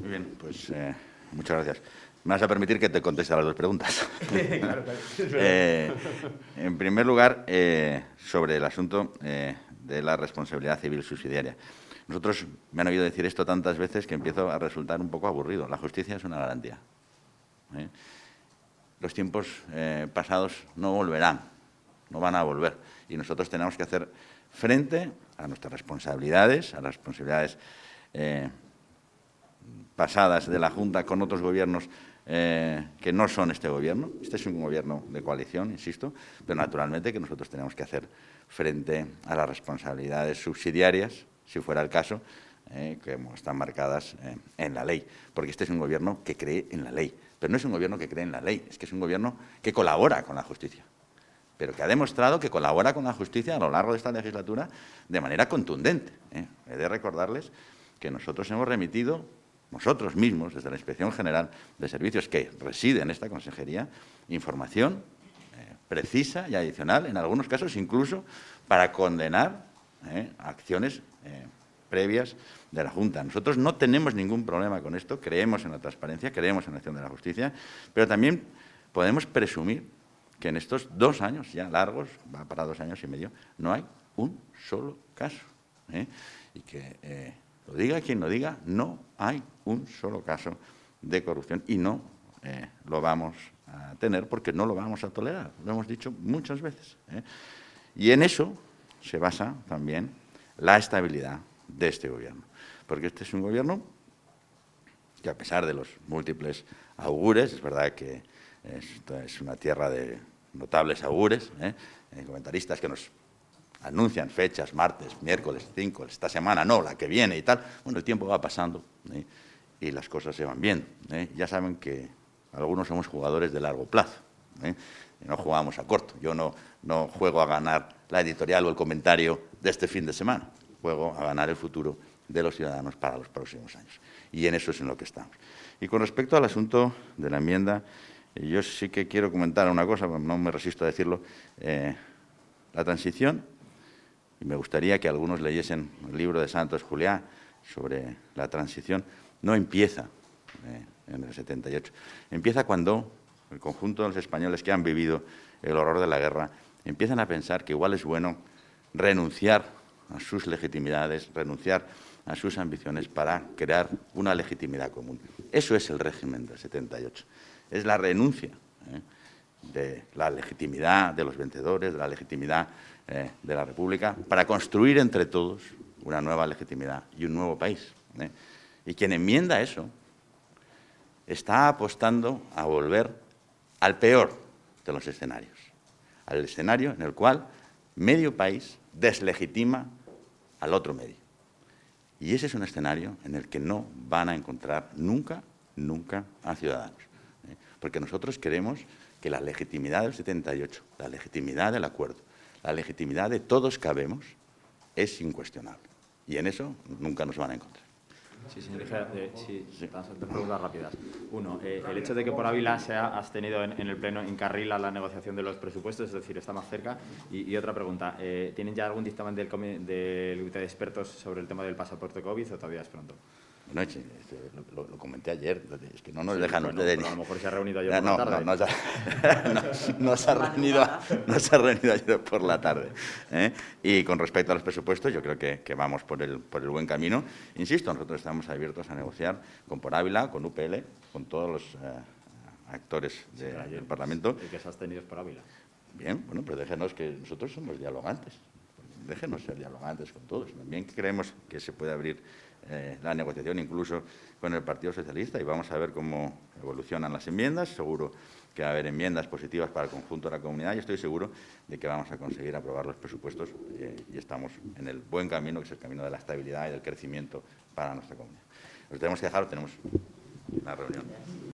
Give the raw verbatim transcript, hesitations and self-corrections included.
Muy bien, pues eh, muchas gracias. Me vas a permitir que te conteste a las dos preguntas. Claro, claro. eh, en primer lugar, eh, sobre el asunto eh, de la responsabilidad civil subsidiaria. Nosotros, me han oído decir esto tantas veces que empiezo a resultar un poco aburrido. La justicia es una garantía. ¿eh? Los tiempos eh, pasados no volverán, no van a volver. Y nosotros tenemos que hacer frente a nuestras responsabilidades, a las responsabilidades eh, pasadas de la Junta con otros gobiernos eh, que no son este gobierno. Este es un gobierno de coalición, insisto, pero naturalmente que nosotros tenemos que hacer frente a las responsabilidades subsidiarias, si fuera el caso, eh, que están marcadas eh, en la ley, porque este es un gobierno que cree en la ley, pero no es un gobierno que cree en la ley, es que es un gobierno que colabora con la justicia, pero que ha demostrado que colabora con la justicia a lo largo de esta legislatura de manera contundente. ¿eh? He de recordarles que nosotros hemos remitido, nosotros mismos, desde la Inspección General de Servicios, que reside en esta consejería, información eh, precisa y adicional, en algunos casos incluso para condenar eh, acciones eh, previas de la Junta. Nosotros no tenemos ningún problema con esto, creemos en la transparencia, creemos en la acción de la justicia, pero también podemos presumir que en estos dos años ya largos, va para dos años y medio, no hay un solo caso. ¿eh? Y que eh, lo diga quien lo diga, no hay un solo caso de corrupción y no eh, lo vamos a tener porque no lo vamos a tolerar. Lo hemos dicho muchas veces. ¿eh? Y en eso se basa también la estabilidad de este gobierno. Porque este es un gobierno que, a pesar de los múltiples augures, es verdad que esto es una tierra de notables augures, ¿eh? Eh, comentaristas que nos anuncian fechas, martes, miércoles, cinco, esta semana no, la que viene y tal. Bueno, el tiempo va pasando ¿eh? y las cosas se van viendo. ¿eh? Ya saben que algunos somos jugadores de largo plazo, ¿eh? y no jugamos a corto. Yo no, no juego a ganar la editorial o el comentario de este fin de semana, juego a ganar el futuro de los ciudadanos para los próximos años. Y en eso es en lo que estamos. Y con respecto al asunto de la enmienda, yo sí que quiero comentar una cosa, no me resisto a decirlo. Eh, la transición, y me gustaría que algunos leyesen el libro de Santos Juliá sobre la transición, no empieza eh, en el setenta y ocho. Empieza cuando el conjunto de los españoles que han vivido el horror de la guerra empiezan a pensar que igual es bueno renunciar a sus legitimidades, renunciar a sus ambiciones para crear una legitimidad común. Eso es el régimen del setenta y ocho. Es la renuncia ¿eh? de la legitimidad de los vencedores, de la legitimidad eh, de la República, para construir entre todos una nueva legitimidad y un nuevo país. ¿eh? Y quien enmienda eso está apostando a volver al peor de los escenarios, al escenario en el cual medio país deslegitima al otro medio. Y ese es un escenario en el que no van a encontrar nunca, nunca a Ciudadanos. ¿eh? Porque nosotros queremos que la legitimidad del setenta y ocho, la legitimidad del acuerdo, la legitimidad de todos cabemos, es incuestionable. Y en eso nunca nos van a encontrar. Sí, señor Ijera, eh, sí, sí. Dos preguntas rápidas. Uno, eh, el hecho de que por Ávila se ha abstenido en, en el Pleno encarrila la negociación de los presupuestos, es decir, está más cerca. Y, y otra pregunta, eh, ¿tienen ya algún dictamen del, del comité de expertos sobre el tema del pasaporte COVID o todavía es pronto? Bueno, lo, lo comenté ayer, es que no nos sí, dejan bueno, ustedes... Pero a lo mejor se ha reunido ayer no, por la tarde. No, no, no, no, no, se ha reunido, no se ha reunido ayer por la tarde. ¿eh? Y con respecto a los presupuestos, yo creo que, que vamos por el, por el buen camino. Insisto, nosotros estamos abiertos a negociar con Por Ávila, con U P L, con todos los eh, actores de, sí, del Parlamento. ¿Y que se ha abstenido Por Ávila? Bien, bueno, pero déjenos que nosotros somos dialogantes. Déjenos ser dialogantes con todos. También creemos que se puede abrir eh, la negociación incluso con el Partido Socialista y vamos a ver cómo evolucionan las enmiendas. Seguro que va a haber enmiendas positivas para el conjunto de la comunidad y estoy seguro de que vamos a conseguir aprobar los presupuestos eh, y estamos en el buen camino, que es el camino de la estabilidad y del crecimiento para nuestra comunidad. Nos tenemos que dejar, tenemos una reunión.